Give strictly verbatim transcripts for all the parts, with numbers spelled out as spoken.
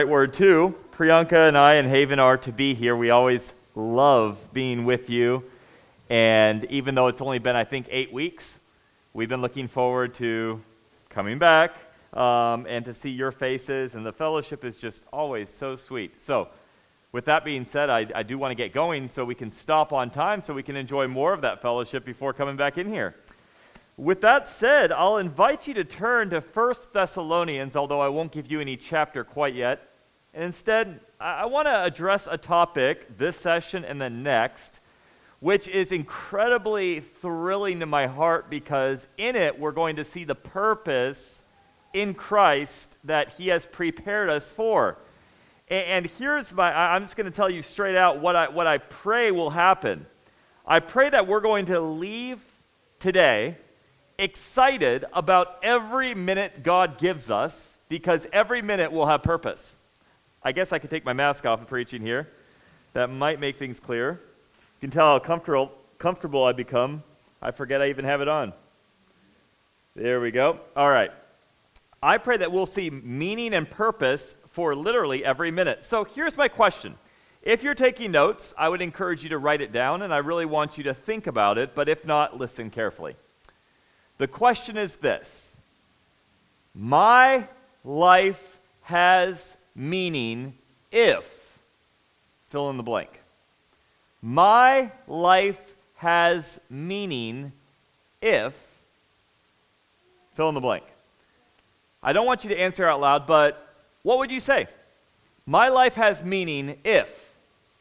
Word two, Priyanka and I and Haven are to be here. We always love being with you. And even though it's only been, I think, eight weeks, we've been looking forward to coming back um, and to see your faces. And the fellowship is just always so sweet. So with that being said, I, I do want to get going so we can stop on time so we can enjoy more of that fellowship before coming back in here. With that said, I'll invite you to turn to First Thessalonians, although I won't give you any chapter quite yet. And instead, I, I want to address a topic this session and the next, which is incredibly thrilling to my heart because in it we're going to see the purpose in Christ that He has prepared us for. And, and here's my, I'm just going to tell you straight out what I, what I pray will happen. I pray that we're going to leave today excited about every minute God gives us, because every minute will have purpose. I guess I could take my mask off and preaching here. That might make things clear. You can tell how comfortable comfortable I become. I forget I even have it on. There we go. All right. I pray that we'll see meaning and purpose for literally every minute. So here's my question. If you're taking notes, I would encourage you to write it down, and I really want you to think about it, but if not, listen carefully. The question is this: my life has meaning if, fill in the blank. My life has meaning if, fill in the blank. I don't want you to answer out loud, but what would you say? My life has meaning if.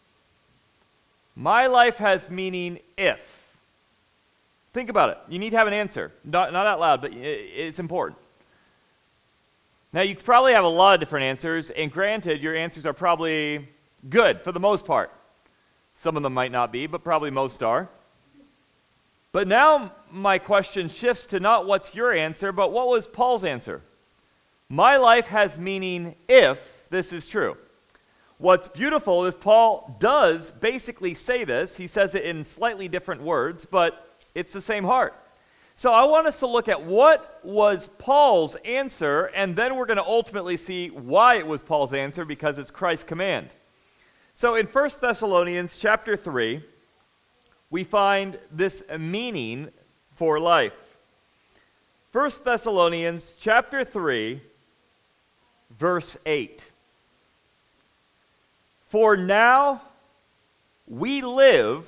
My life has meaning if. Think about it. You need to have an answer. Not, not out loud, but it's important. Now, you probably have a lot of different answers, and granted, your answers are probably good for the most part. Some of them might not be, but probably most are. But now my question shifts to not what's your answer, but what was Paul's answer? My life has meaning if this is true. What's beautiful is Paul does basically say this. He says it in slightly different words, but it's the same heart. So I want us to look at what was Paul's answer, and then we're going to ultimately see why it was Paul's answer, because it's Christ's command. So in First Thessalonians chapter three, we find this meaning for life. First Thessalonians chapter three, verse eight. For now we live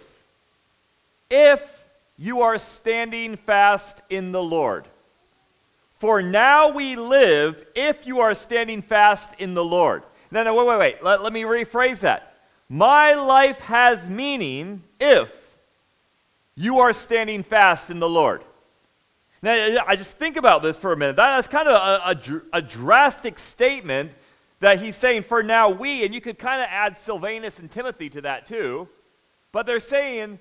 if you are standing fast in the Lord. For now we live if you are standing fast in the Lord. No, no, wait, wait, wait. Let, let me rephrase that. My life has meaning if you are standing fast in the Lord. Now, I just think about this for a minute. That's kind of a, a, a drastic statement that he's saying, for now we, and you could kind of add Silvanus and Timothy to that too, but they're saying,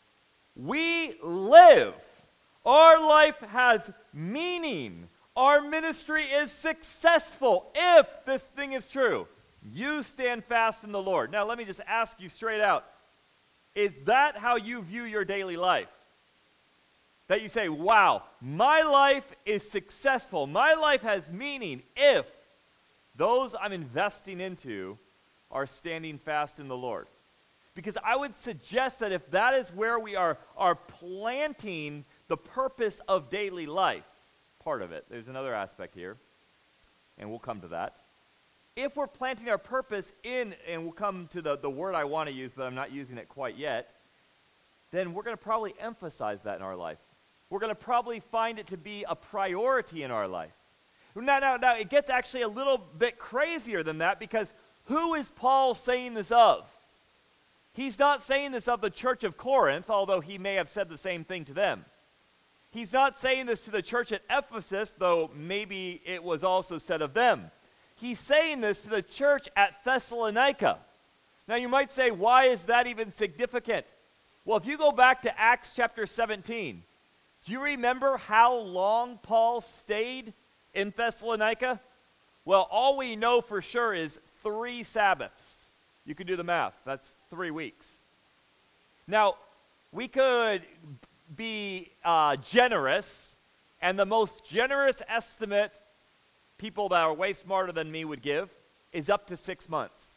we live. Our life has meaning. Our ministry is successful if this thing is true. You stand fast in the Lord. Now, let me just ask you straight out. Is that how you view your daily life? That you say, wow, my life is successful. My life has meaning if those I'm investing into are standing fast in the Lord. Because I would suggest that if that is where we are, are planting the purpose of daily life, part of it, there's another aspect here, and we'll come to that. If we're planting our purpose in, and we'll come to the, the word I want to use, but I'm not using it quite yet, then we're going to probably emphasize that in our life. We're going to probably find it to be a priority in our life. Now, now, now, it gets actually a little bit crazier than that, because who is Paul saying this of? He's not saying this of the church of Corinth, although he may have said the same thing to them. He's not saying this to the church at Ephesus, though maybe it was also said of them. He's saying this to the church at Thessalonica. Now you might say, why is that even significant? Well, if you go back to Acts chapter seventeen, do you remember how long Paul stayed in Thessalonica? Well, all we know for sure is three Sabbaths. You can do the math. That's three weeks. Now, we could be uh, generous, and the most generous estimate people that are way smarter than me would give is up to six months.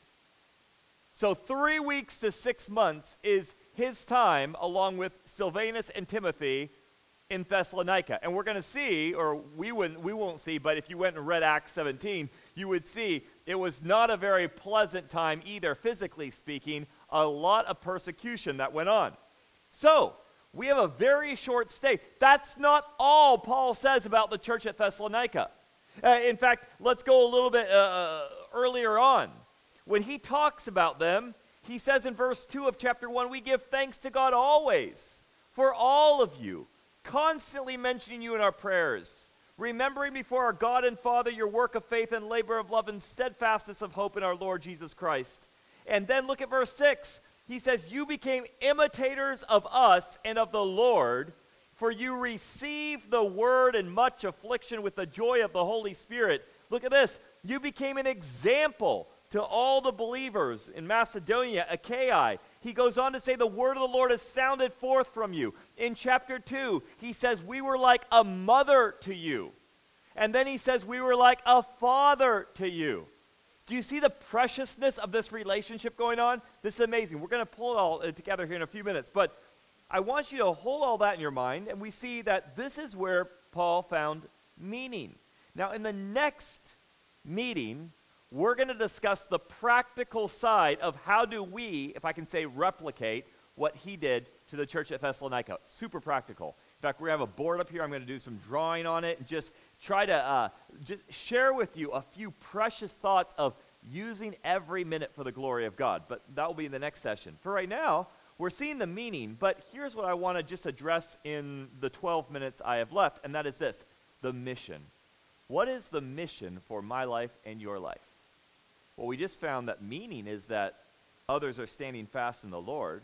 So three weeks to six months is his time, along with Silvanus and Timothy, in Thessalonica. And we're going to see, or we wouldn't, we won't see, but if you went and read Acts seventeen, you would see it was not a very pleasant time either, physically speaking, a lot of persecution that went on. So, we have a very short stay. That's not all Paul says about the church at Thessalonica. Uh, in fact, let's go a little bit uh, earlier on. When he talks about them, he says in verse two of chapter one, we give thanks to God always for all of you, constantly mentioning you in our prayers, remembering before our God and Father your work of faith and labor of love and steadfastness of hope in our Lord Jesus Christ. And then look at verse six. He says, you became imitators of us and of the Lord, for you received the word in much affliction with the joy of the Holy Spirit. Look at this. You became an example to all the believers in Macedonia, Achaia. He goes on to say, the word of the Lord has sounded forth from you. In chapter two, he says, we were like a mother to you. And then he says, we were like a father to you. Do you see the preciousness of this relationship going on? This is amazing. We're going to pull it all together here in a few minutes. But I want you to hold all that in your mind, and we see that this is where Paul found meaning. Now, in the next meeting, we're going to discuss the practical side of how do we, if I can say, replicate what he did to the church at Thessalonica. Super practical. In fact, we have a board up here. I'm going to do some drawing on it and just try to uh, just share with you a few precious thoughts of using every minute for the glory of God. But that will be in the next session. For right now, we're seeing the meaning, but here's what I want to just address in the twelve minutes I have left, and that is this, the mission. What is the mission for my life and your life? Well, we just found that meaning is that others are standing fast in the Lord,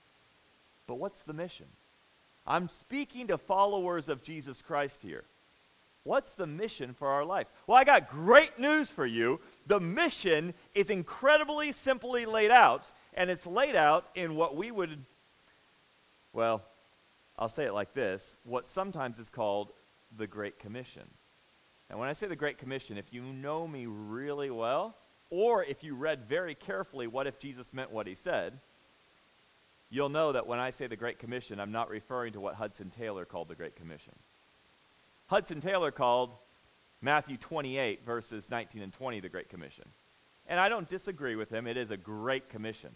but what's the mission? I'm speaking to followers of Jesus Christ here. What's the mission for our life? Well, I got great news for you. The mission is incredibly simply laid out, and it's laid out in what we would, well, I'll say it like this, what sometimes is called the Great Commission. And when I say the Great Commission, if you know me really well, or if you read very carefully what if Jesus meant what he said, you'll know that when I say the Great Commission, I'm not referring to what Hudson Taylor called the Great Commission. Hudson Taylor called Matthew twenty-eight, verses nineteen and twenty, the Great Commission. And I don't disagree with him. It is a great commission.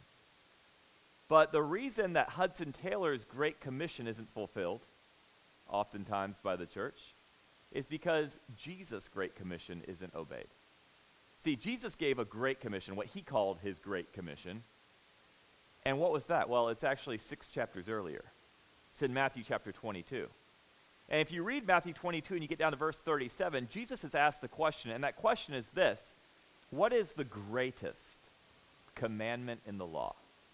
But the reason that Hudson Taylor's Great Commission isn't fulfilled, oftentimes by the church, is because Jesus' Great Commission isn't obeyed. See, Jesus gave a Great Commission, what he called his Great Commission. And what was that? Well, it's actually six chapters earlier. It's in Matthew chapter twenty-two. And if you read Matthew twenty-two and you get down to verse thirty-seven, Jesus has asked the question, and that question is this: what is the greatest commandment in the law?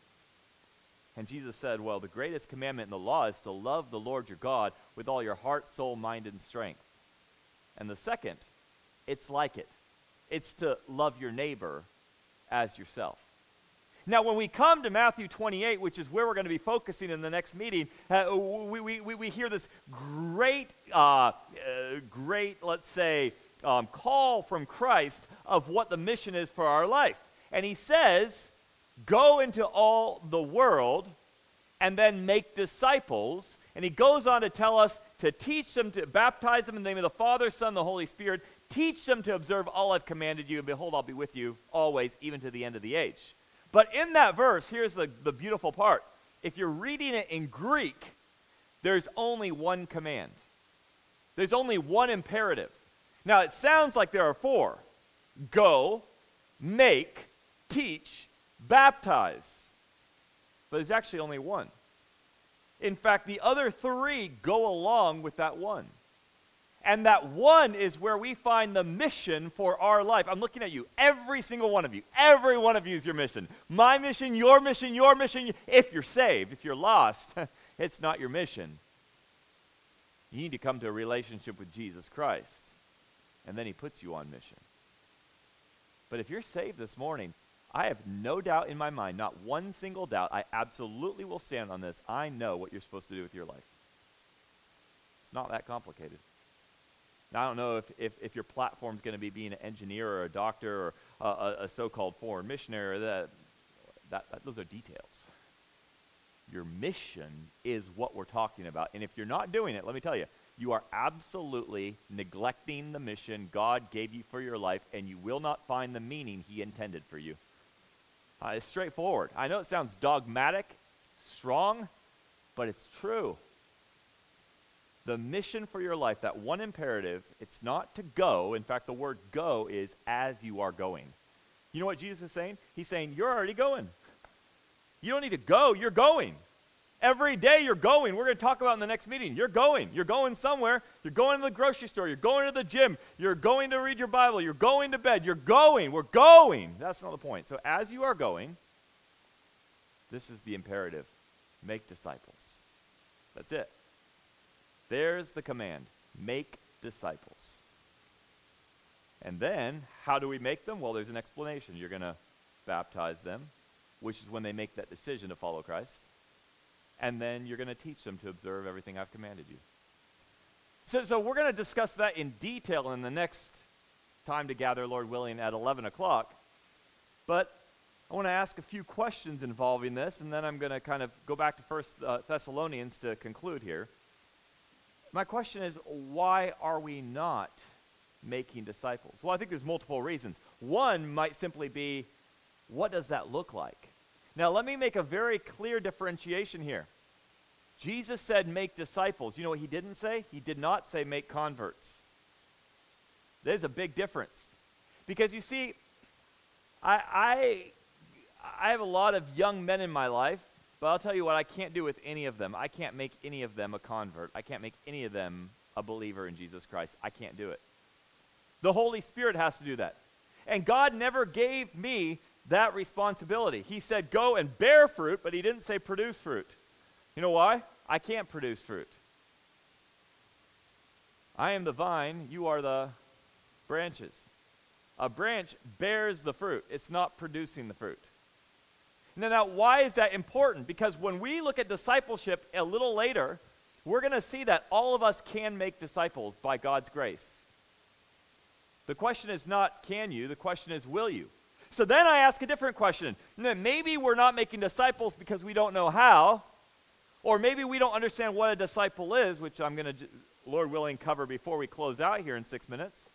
And Jesus said, well, the greatest commandment in the law is to love the Lord your God with all your heart, soul, mind, and strength. And the second, it's like it. It's to love your neighbor as yourself. Now, when we come to Matthew twenty-eight, which is where we're going to be focusing in the next meeting, uh, we, we, we hear this great, uh, uh, great, let's say, um, call from Christ of what the mission is for our life. And he says, go into all the world and then make disciples. And he goes on to tell us to teach them, to baptize them in the name of the Father, Son, and the Holy Spirit. Teach them to observe all I've commanded you, and behold, I'll be with you always, even to the end of the age. But in that verse, here's the, the beautiful part. If you're reading it in Greek, there's only one command. There's only one imperative. Now, it sounds like there are four. Go, make, teach, baptize. But there's actually only one. In fact, the other three go along with that one. And that one is where we find the mission for our life. I'm looking at you, every single one of you. Every one of you is your mission. My mission, your mission, your mission. If you're saved, if you're lost, it's not your mission. You need to come to a relationship with Jesus Christ. And then he puts you on mission. But if you're saved this morning, I have no doubt in my mind, not one single doubt, I absolutely will stand on this. I know what you're supposed to do with your life. It's not that complicated. Now, I don't know if, if, if your platform is going to be being an engineer or a doctor or a, a, a so-called foreign missionary. That, that, that those are details. Your mission is what we're talking about. And if you're not doing it, let me tell you, you are absolutely neglecting the mission God gave you for your life, and you will not find the meaning he intended for you. Uh, it's straightforward. I know it sounds dogmatic, strong, but it's true. The mission for your life, that one imperative, it's not to go. In fact, the word go is as you are going. You know what Jesus is saying? He's saying, you're already going. You don't need to go, you're going. Every day you're going. We're going to talk about in the next meeting. You're going. You're going somewhere. You're going to the grocery store. You're going to the gym. You're going to read your Bible. You're going to bed. You're going. We're going. That's not the point. So as you are going, this is the imperative. Make disciples. That's it. There's the command. Make disciples. And then, how do we make them? Well, there's an explanation. You're going to baptize them, which is when they make that decision to follow Christ. And then you're going to teach them to observe everything I've commanded you. So, so we're going to discuss that in detail in the next time to gather, Lord willing, at eleven o'clock. But I want to ask a few questions involving this, and then I'm going to kind of go back to First uh, Thessalonians to conclude here. My question is, why are we not making disciples? Well, I think there's multiple reasons. One might simply be, what does that look like? Now, let me make a very clear differentiation here. Jesus said, make disciples. You know what he didn't say? He did not say, make converts. There's a big difference. Because you see, I, I, I have a lot of young men in my life, but I'll tell you what I can't do with any of them. I can't make any of them a convert. I can't make any of them a believer in Jesus Christ. I can't do it. The Holy Spirit has to do that. And God never gave me that responsibility. He said, go and bear fruit, but he didn't say produce fruit. You know why? I can't produce fruit. I am the vine, you are the branches. A branch bears the fruit. It's not producing the fruit. Now, now, why is that important? Because when we look at discipleship a little later, we're going to see that all of us can make disciples by God's grace. The question is not, can you? The question is, will you? So then I ask a different question. Maybe we're not making disciples because we don't know how, or maybe we don't understand what a disciple is, which I'm going to, Lord willing, cover before we close out here in six minutes.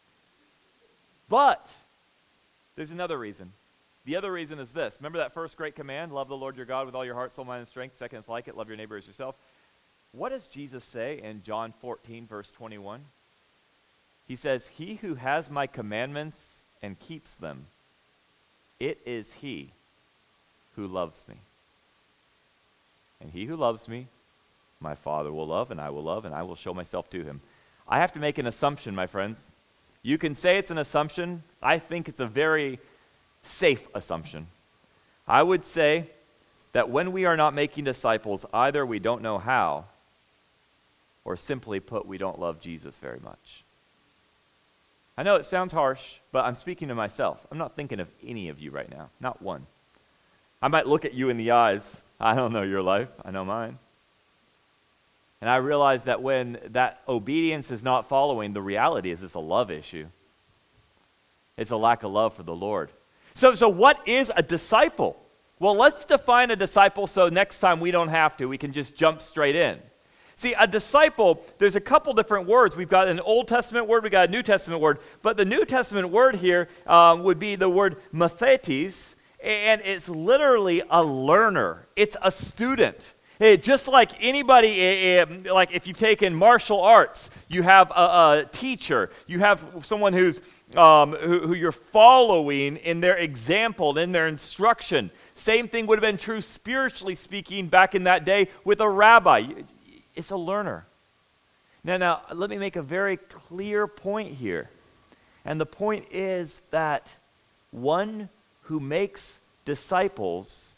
But there's another reason. The other reason is this. Remember that first great command, love the Lord your God with all your heart, soul, mind, and strength. Second is like it, love your neighbor as yourself. What does Jesus say in John fourteen, verse twenty-one? He says, he who has my commandments and keeps them, it is he who loves me. And he who loves me, my Father will love, and I will love, and I will show myself to him. I have to make an assumption, my friends. You can say it's an assumption. I think it's a very safe assumption. I would say that when we are not making disciples, either we don't know how, or simply put, we don't love Jesus very much. I know it sounds harsh, but I'm speaking to myself. I'm not thinking of any of you right now, not one. I might look at you in the eyes. I don't know your life. I know mine. And I realize that when that obedience is not following, the reality is it's a love issue. It's a lack of love for the Lord. So, so what is a disciple? Well, let's define a disciple so next time we don't have to. We can just jump straight in. See, a disciple, there's a couple different words. We've got an Old Testament word, we've got a New Testament word. But the New Testament word here um, would be the word mathetes, and it's literally a learner. It's a student. It, just like anybody, it, it, like if you've taken martial arts, you have a, a teacher. You have someone who's um, who, who you're following in their example, in their instruction. Same thing would have been true spiritually speaking back in that day with a rabbi. It's a learner. Now, now, let me make a very clear point here. And the point is that one who makes disciples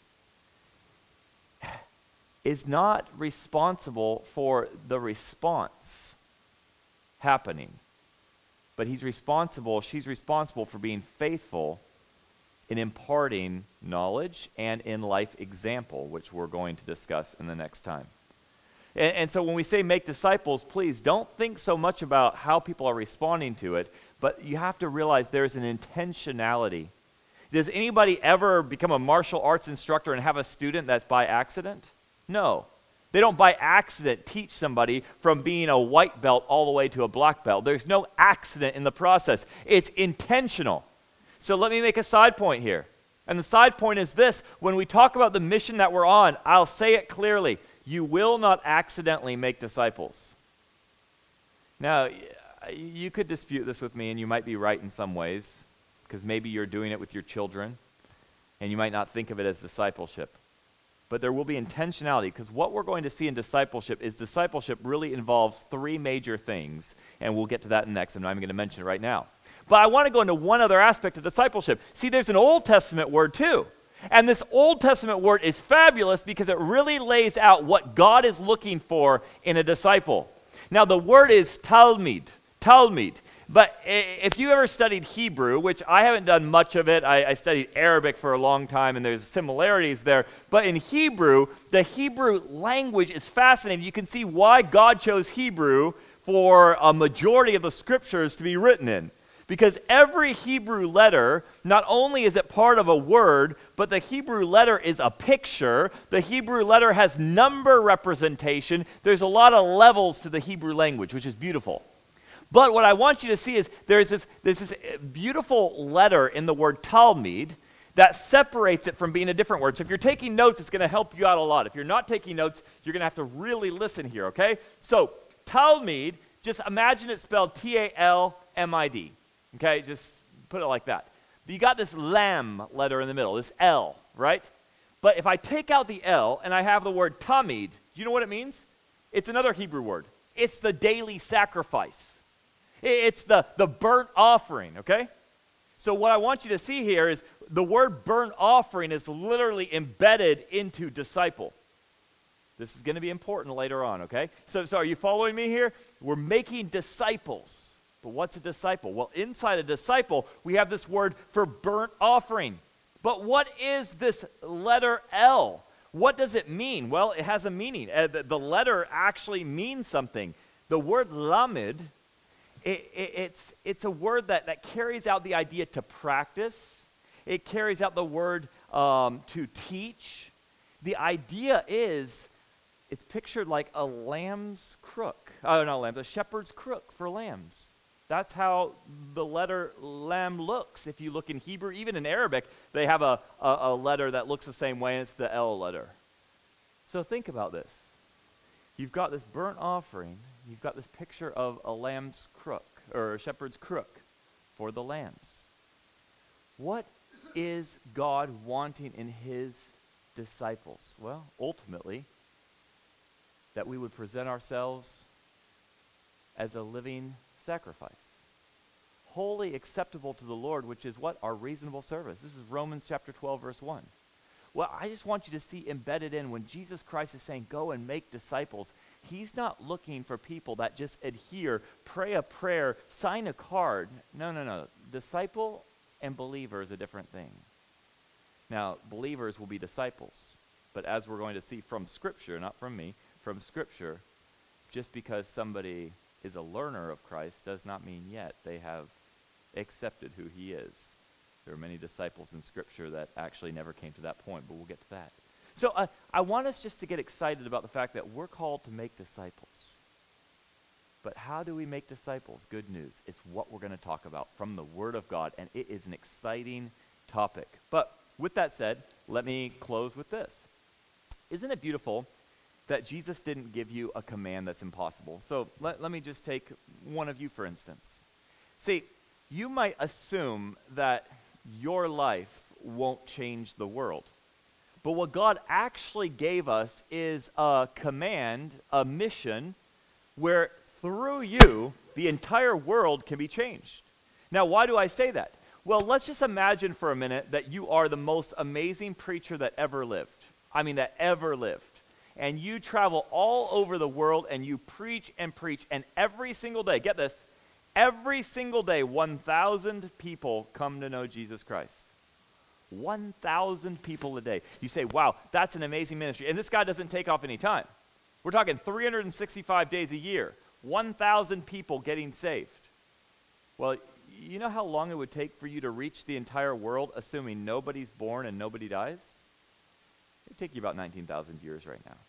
is not responsible for the response happening. But he's responsible, she's responsible for being faithful in imparting knowledge and in life example, which we're going to discuss in the next time. And, and so when we say make disciples, please don't think so much about how people are responding to it, but you have to realize there's an intentionality. Does anybody ever become a martial arts instructor and have a student that's by accident? No. They don't by accident teach somebody from being a white belt all the way to a black belt. There's no accident in the process. It's intentional. So let me make a side point here. And the side point is this: when we talk about the mission that we're on, I'll say it clearly. You will not accidentally make disciples. Now, you could dispute this with me, and you might be right in some ways, because maybe you're doing it with your children, and you might not think of it as discipleship. But there will be intentionality, because what we're going to see in discipleship is discipleship really involves three major things, and we'll get to that next, and I'm going to mention it right now. But I want to go into one other aspect of discipleship. See, there's an Old Testament word too, and this Old Testament word is fabulous because it really lays out what God is looking for in a disciple. Now, the word is talmid, talmid. But if you ever studied Hebrew, which I haven't done much of it, I, I studied Arabic for a long time, and there's similarities there. But in Hebrew, the Hebrew language is fascinating. You can see why God chose Hebrew for a majority of the scriptures to be written in. Because every Hebrew letter, not only is it part of a word, but the Hebrew letter is a picture. The Hebrew letter has number representation. There's a lot of levels to the Hebrew language, which is beautiful. But what I want you to see is there's this, there's this beautiful letter in the word talmid that separates it from being a different word. So if you're taking notes, it's going to help you out a lot. If you're not taking notes, you're going to have to really listen here, okay? So talmid, just imagine it spelled T A L M I D, okay? Just put it like that. You got this lam letter in the middle, this L, right? But if I take out the L and I have the word tamid, do you know what it means? It's another Hebrew word. It's the daily sacrifice. It's the, the burnt offering, okay? So what I want you to see here is the word burnt offering is literally embedded into disciple. This is going to be important later on, okay? So, so are you following me here? We're making disciples. But what's a disciple? Well, inside a disciple, we have this word for burnt offering. But what is this letter L? What does it mean? Well, it has a meaning. Uh, the, the letter actually means something. The word lamed, It, it, it's, it's a word that, that carries out the idea to practice. It carries out the word um, to teach. The idea is, it's pictured like a lamb's crook. Oh, not lamb, a shepherd's crook for lambs. That's how the letter lam looks. If you look in Hebrew, even in Arabic, they have a, a, a letter that looks the same way, and it's the L letter. So think about this. You've got this burnt offering. You've got this picture of a lamb's crook, or a shepherd's crook for the lambs. What is God wanting in his disciples? Well, ultimately, that we would present ourselves as a living sacrifice, wholly acceptable to the Lord, which is what? Our reasonable service. This is Romans chapter twelve, verse one. Well, I just want you to see embedded in when Jesus Christ is saying, go and make disciples, he's not looking for people that just adhere, pray a prayer, sign a card. No, no, no. Disciple and believer is a different thing. Now, believers will be disciples, but as we're going to see from Scripture, not from me, from Scripture, just because somebody is a learner of Christ does not mean yet they have accepted who he is. There are many disciples in Scripture that actually never came to that point, but we'll get to that. So uh, I want us just to get excited about the fact that we're called to make disciples. But how do we make disciples? Good news. It's what we're going to talk about from the Word of God, and it is an exciting topic. But with that said, let me close with this. Isn't it beautiful that Jesus didn't give you a command that's impossible? So let, let me just take one of you, for instance. See, you might assume that your life won't change the world. But what God actually gave us is a command, a mission, where through you, the entire world can be changed. Now, why do I say that? Well, let's just imagine for a minute that you are the most amazing preacher that ever lived. I mean, that ever lived. And you travel all over the world and you preach and preach, and every single day, get this, every single day, one thousand people come to know Jesus Christ. one thousand people a day. You say, wow, that's an amazing ministry. And this guy doesn't take off any time. We're talking three hundred sixty-five days a year. one thousand people getting saved. Well, you know how long it would take for you to reach the entire world, assuming nobody's born and nobody dies? It'd take you about nineteen thousand years right now.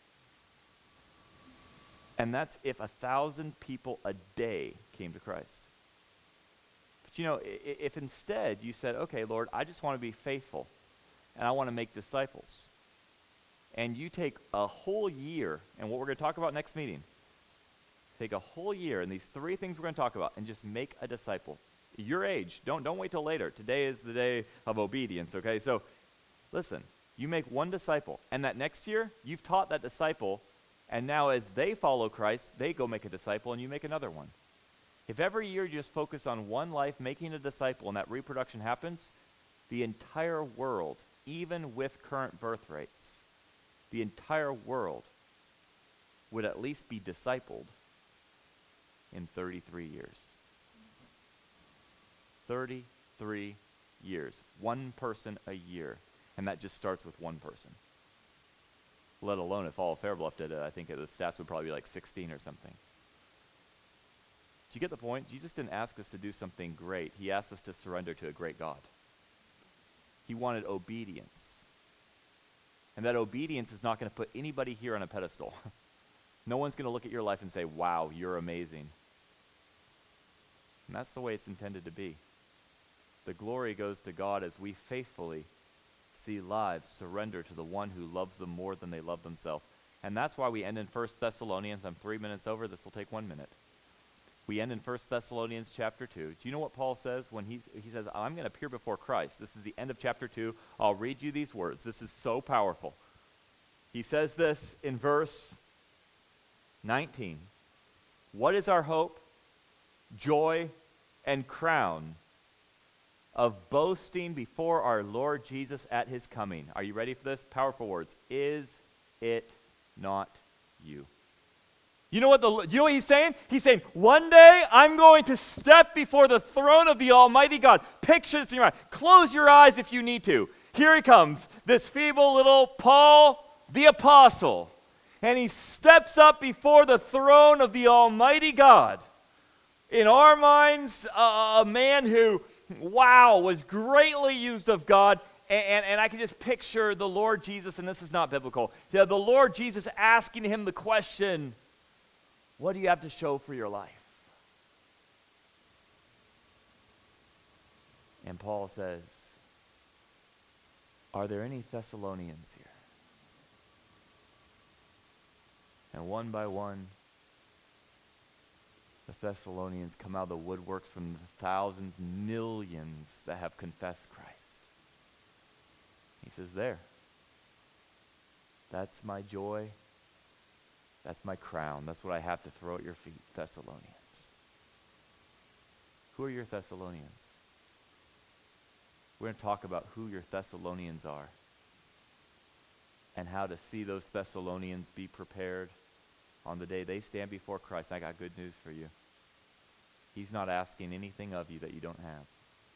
And that's if a thousand people a day came to Christ. But you know, i- if instead you said, okay, Lord, I just want to be faithful, and I want to make disciples, and you take a whole year, and what we're going to talk about next meeting, take a whole year, and these three things we're going to talk about, and just make a disciple. Your age, don't, don't wait till later. Today is the day of obedience, okay? So, listen, you make one disciple, and that next year, you've taught that disciple, and now as they follow Christ, they go make a disciple, and you make another one. If every year you just focus on one life, making a disciple, and that reproduction happens, the entire world, even with current birth rates, the entire world would at least be discipled in thirty-three years. thirty-three years. One person a year. And that just starts with one person. Let alone if all of Fairbluff did it, I think the stats would probably be like sixteen or something. Do you get the point? Jesus didn't ask us to do something great. He asked us to surrender to a great God. He wanted obedience. And that obedience is not going to put anybody here on a pedestal. No one's going to look at your life and say, wow, you're amazing. And that's the way it's intended to be. The glory goes to God as we faithfully see lives surrender to the one who loves them more than they love themselves. And that's why we end in First Thessalonians. I'm three minutes over. This will take one minute. We end in First Thessalonians chapter two. Do you know what Paul says when he's, he says, I'm going to appear before Christ? This is the end of chapter two. I'll read you these words. This is so powerful. He says this in verse nineteen. What is our hope, joy, and crown of boasting before our Lord Jesus at his coming? Are you ready for this? Powerful words. Is it not you? You know what the you know what he's saying? He's saying, one day I'm going to step before the throne of the Almighty God. Picture this in your mind. Close your eyes if you need to. Here he comes, this feeble little Paul the Apostle. And he steps up before the throne of the Almighty God. In our minds, uh, a man who, wow, was greatly used of God. And, and, and I can just picture the Lord Jesus, and this is not biblical, the, the Lord Jesus asking him the question, what do you have to show for your life? And Paul says, are there any Thessalonians here? And one by one, the Thessalonians come out of the woodworks from the thousands, millions that have confessed Christ. He says, there. That's my joy. That's my crown. That's what I have to throw at your feet, Thessalonians. Who are your Thessalonians? We're going to talk about who your Thessalonians are and how to see those Thessalonians be prepared on the day they stand before Christ. I got good news for you. He's not asking anything of you that you don't have.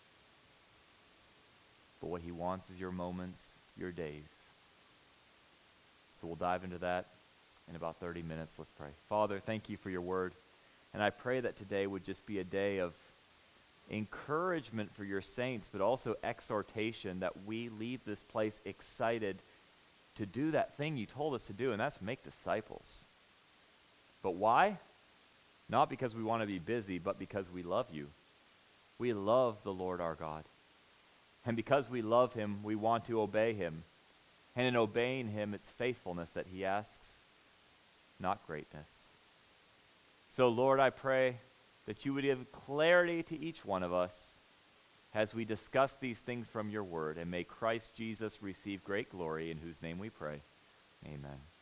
But what he wants is your moments, your days. So we'll dive into that in about thirty minutes. Let's pray. Father, thank you for your word. And I pray that today would just be a day of encouragement for your saints, but also exhortation that we leave this place excited to do that thing you told us to do, and that's make disciples. But why? Not because we want to be busy, but because we love you. We love the Lord our God. And because we love him, we want to obey him. And in obeying him, it's faithfulness that he asks, not greatness. So, Lord, I pray that you would give clarity to each one of us as we discuss these things from your word, and may Christ Jesus receive great glory, in whose name we pray. Amen.